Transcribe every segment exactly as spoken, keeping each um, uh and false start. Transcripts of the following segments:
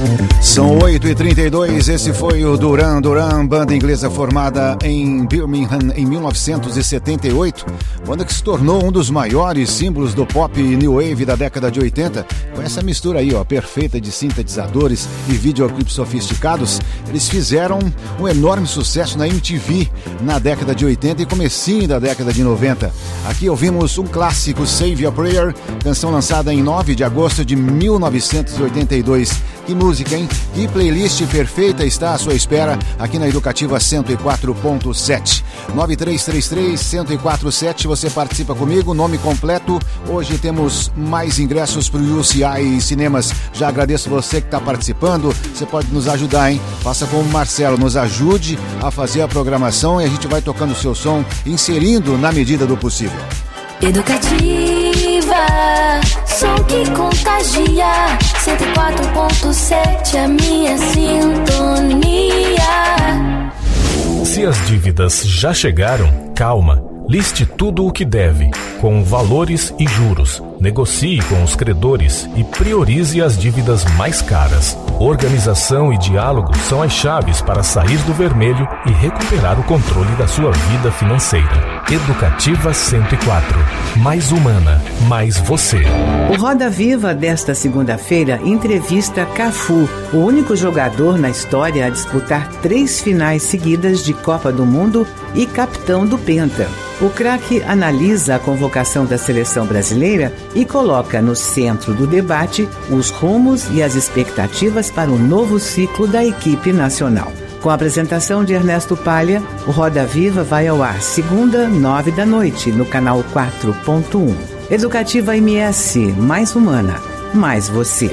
São oito e trinta e dois, esse foi o Duran Duran, banda inglesa formada em Birmingham em mil novecentos e setenta e oito, banda que se tornou um dos maiores símbolos do pop new wave da década de oitenta, com essa mistura aí, ó, perfeita de sintetizadores e videoclipes sofisticados. Eles fizeram um enorme sucesso na M T V na década de oitenta e comecinho da década de noventa. Aqui ouvimos um clássico, Save Your Prayer, canção lançada em nove de agosto de mil novecentos e oitenta e dois. Que música, hein? Que playlist perfeita está à sua espera aqui na Educativa cento e quatro ponto sete. nove três três três, um zero quatro sete, você participa comigo, nome completo. Hoje temos mais ingressos para o U C I Cinemas. Já agradeço você que está participando. Você pode nos ajudar, hein? Faça como o Marcelo, nos ajude a fazer a programação e a gente vai tocando o seu som, inserindo na medida do possível. Educativa, som que contagia, cento e quatro ponto sete, a minha sintonia. Se as dívidas já chegaram, calma. Liste tudo o que deve, com valores e juros. Negocie com os credores e priorize as dívidas mais caras. Organização e diálogo são as chaves para sair do vermelho e recuperar o controle da sua vida financeira. Educativa cento e quatro. Mais humana, mais você. O Roda Viva desta segunda-feira entrevista Cafu, o único jogador na história a disputar três finais seguidas de Copa do Mundo e capitão do Penta. O craque analisa a convocação da seleção brasileira e coloca no centro do debate os rumos e as expectativas para o novo ciclo da equipe nacional. Com a apresentação de Ernesto Palha, o Roda Viva vai ao ar segunda, nove da noite, no canal quatro ponto um. Educativa M S, mais humana, mais você.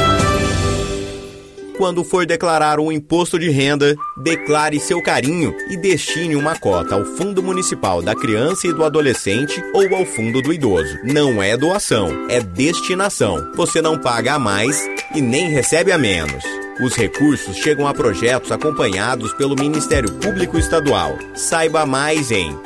Quando for declarar um imposto de renda, declare seu carinho e destine uma cota ao Fundo Municipal da Criança e do Adolescente ou ao Fundo do Idoso. Não é doação, é destinação. Você não paga a mais e nem recebe a menos. Os recursos chegam a projetos acompanhados pelo Ministério Público Estadual. Saiba mais em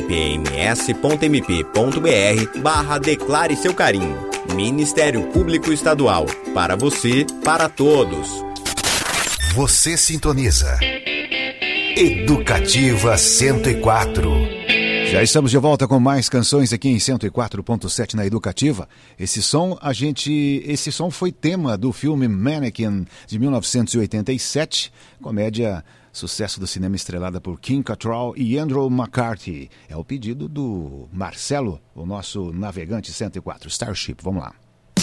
mpms.mp.br barra declare seu carinho. Ministério Público Estadual. Para você, para todos. Você sintoniza Educativa cento e quatro. Já estamos de volta com mais canções aqui em cento e quatro ponto sete na Educativa. Esse som, a gente, esse som foi tema do filme Mannequin de mil novecentos e oitenta e sete, comédia sucesso do cinema estrelada por Kim Cattrall e Andrew McCarthy. É o pedido do Marcelo, o nosso navegante cento e quatro, Starship. Vamos lá.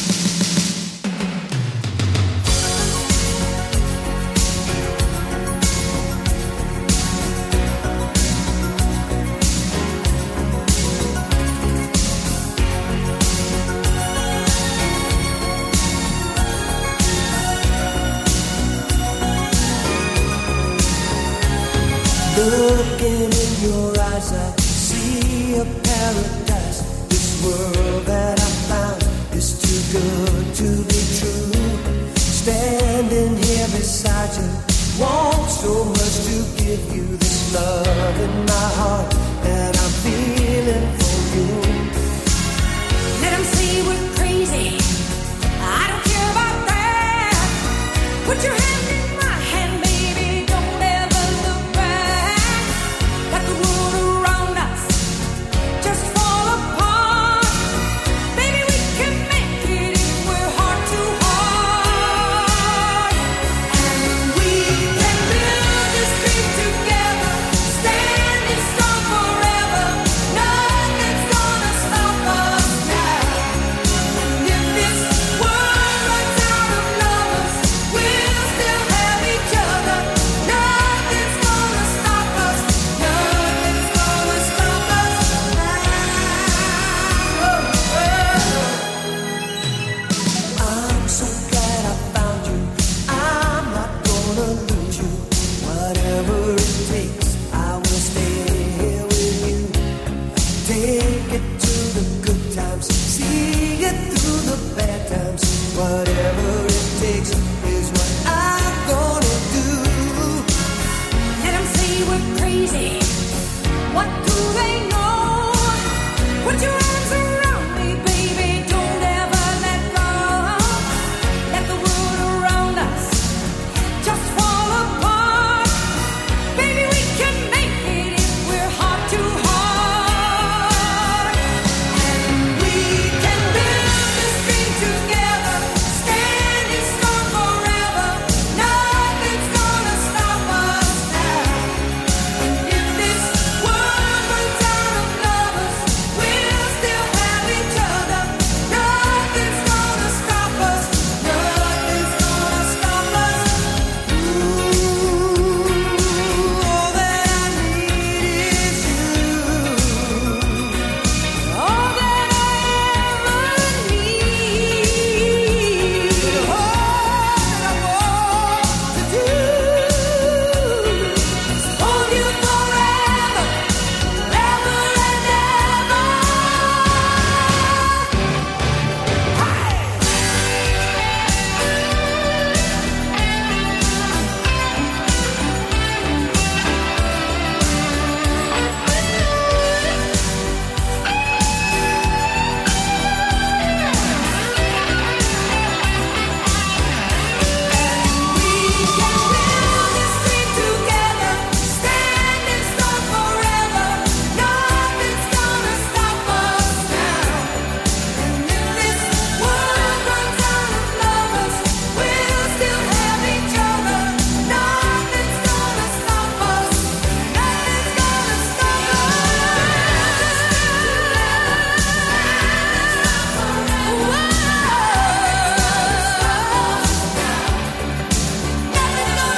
Looking in your eyes, I see a paradise. This world that I found is too good to be true. Standing here beside you, want so much to give you this love in my heart that I'm feeling for you. Let them say we're crazy, I don't care about that. Put your hands